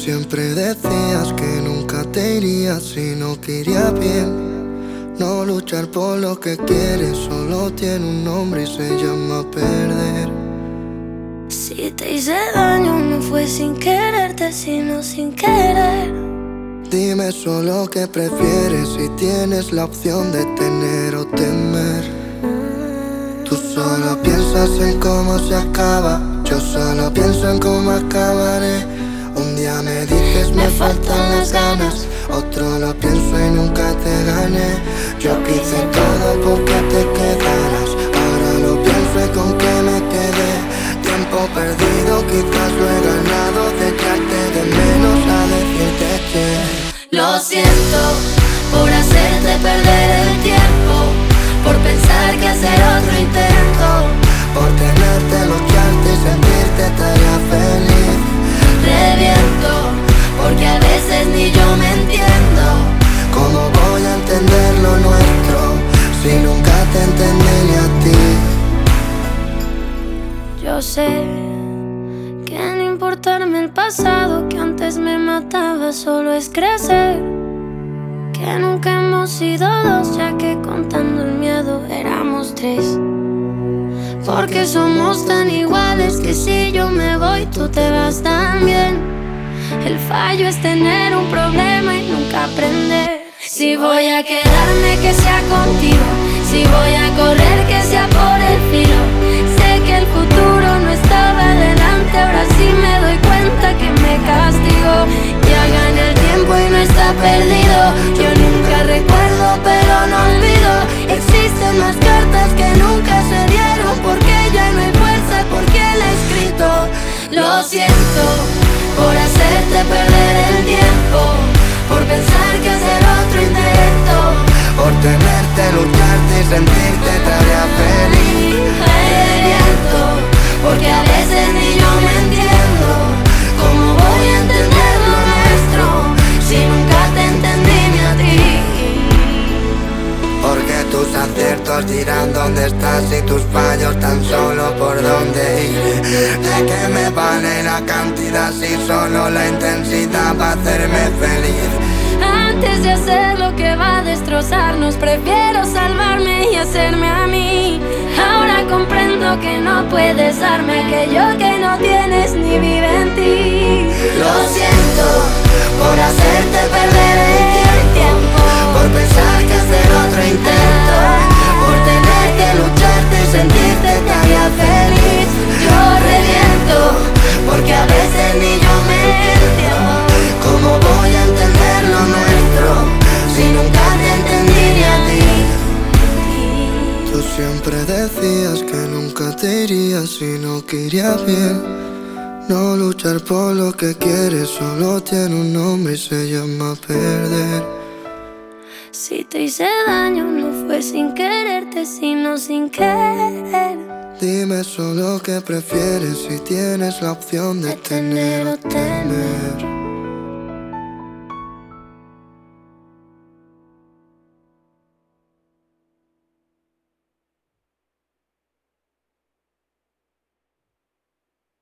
siempre decías que nunca te irías si no quería bien. No luchar por lo que quieres solo tiene un nombre y se llama perder. Si te hice daño no fue sin quererte, sino sin querer. Dime solo qué prefieres si tienes la opción de tener o temer. Tú solo piensas en cómo se acaba, yo solo pienso en cómo acabaré. Un día me dices me faltan las ganas, otro lo pienso y nunca te gané. Yo quise todo porque te quedaras, ahora lo pienso y con qué me quedé. Tiempo perdido, quizás lo he ganado, de echarte de menos a decirte que lo siento por hacerte perder el tiempo, por pensar que hacer otro intento, por tenerte, lucharte y sentirte estaría feliz. Reviento porque a veces ni yo me entiendo. ¿Cómo voy a entender lo nuestro si nunca te entendí ni a ti? Yo sé que no importarme el pasado que antes me mataba solo es crecer, que nunca hemos sido dos, ya que contando el miedo éramos tres. Porque somos tan iguales que si yo me voy tú te vas también. El fallo es tener un problema y nunca aprender. Si voy a quedarme que sea contigo, si voy a correr que sea por el filo. Sé que el futuro no estaba delante, ahora sí me doy cuenta que me castigó. Ya gané el tiempo y no está perdido. Yo nunca recuerdo pero no olvido. Existen más cartas que nunca se dieron, porque ya no hay fuerza, porque la he escrito. Lo siento por hacerte perder el tiempo, por pensar que hacer otro intento, por tenerte, lucharte y sentirte estaría feliz. Reviento porque a veces ni yo me entiendo. ¿Cómo voy a entender lo nuestro si nunca te entendí ni a ti? Porque tus aciertos dirán dónde estás y tus fallos tan solo por dónde ir. ¿De qué me vale la cantidad si solo la intensidad va a hacerme feliz? Antes de hacer lo que va a destrozarnos, prefiero salvarme y hacerme a mí. Ahora comprendo que no puedes darme aquello que no tienes ni vive en ti. Lo siento por hacerte perder el tiempo, por pensar que hacer otro intento, por tener que lucharte y sentirte estaría feliz. Yo reviento porque a veces ni yo me entiendo. ¿Cómo voy a entender lo nuestro si nunca te entendí ni a ti? Tú siempre decías que nunca te irías si no querías bien. No luchar por lo que quieres solo tiene un nombre y se llama perder. Si te hice daño no fue sin quererte, sino sin querer. Dime solo qué prefieres si tienes la opción de tener o temer.